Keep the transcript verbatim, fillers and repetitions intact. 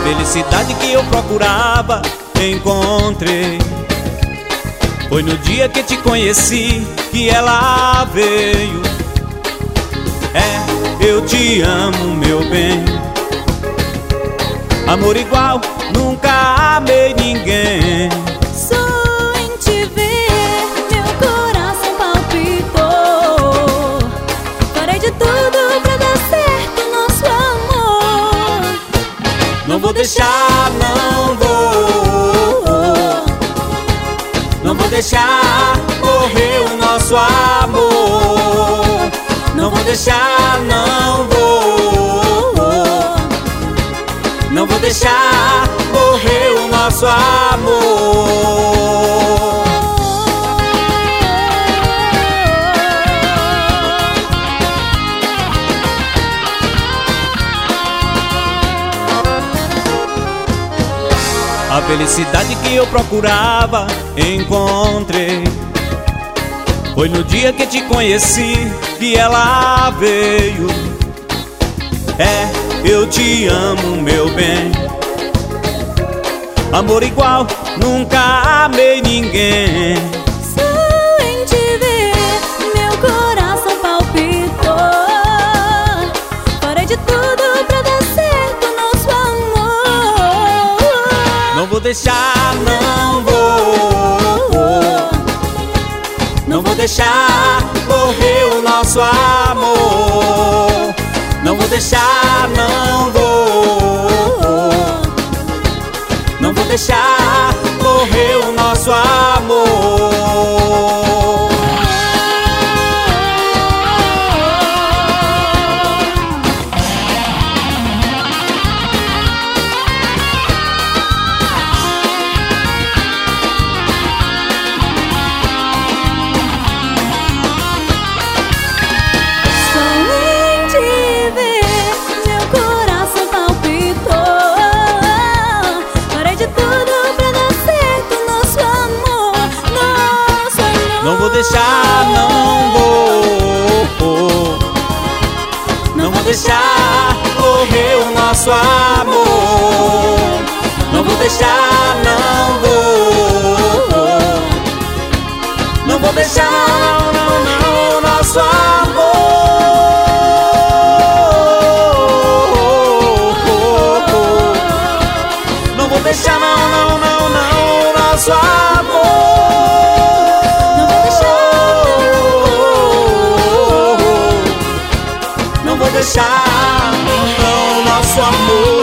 felicidade que eu procurava, encontrei. Foi no dia que te conheci que ela veio. É, eu te amo, meu bem. Amor igual, nunca amei ninguém. Só em te ver, meu coração palpitou. Farei de tudo pra dar certo nosso amor. Não vou deixar, não vou. Não vou deixar morrer o nosso amor. Não vou deixar, não vou. Não vou deixar morrer o nosso amor. A felicidade que eu procurava, encontrei. Foi no dia que te conheci que ela veio. É, eu te amo, meu bem. Amor igual, nunca amei ninguém. Só em te ver, meu coração palpitou. Farei de tudo pra dar certo nosso amor. Não vou deixar, não vou. Não vou deixar morrer o nosso amor. Não vou deixar, não vou. Não vou deixar morrer o nosso amor. Não vou deixar, não vou. Não vou deixar morrer o nosso amor. Não vou deixar, não vou. Não vou deixar, não, não, não, o nosso amor. Não vou deixar, não, não, não, não, o nosso amor. Não vou deixar, não, nosso amor.